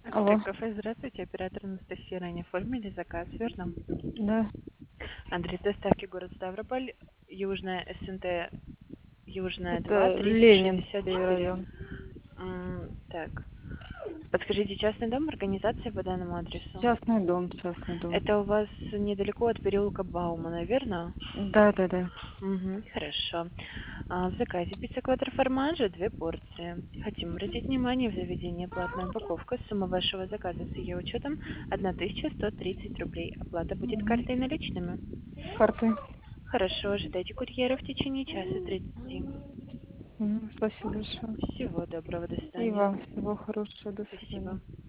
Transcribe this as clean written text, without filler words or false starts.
Алло, Кафе, здравствуйте, оператор Анастасия, ранее оформили заказ, верно? да, Адрес доставки город Ставрополь, Южная СНТ, Южная 2, это Ленинский 364. район. Так, подскажите, частный дом, организация по данному адресу? Частный дом, частный дом. Это у вас недалеко от переулка Баумана, верно? Да, да, да. Угу, хорошо. В заказе пицца квадро формаджо 2 порции. Хотим обратить внимание, в заведении платная упаковка. Сумма вашего заказа с ее учетом 1130 рублей. Оплата будет Мгм. картой и наличными. Карты. Хорошо, ожидайте курьера в течение часа 30. Спасибо большое. Всего доброго, до И свидания. вам всего хорошего. До Спасибо. свидания.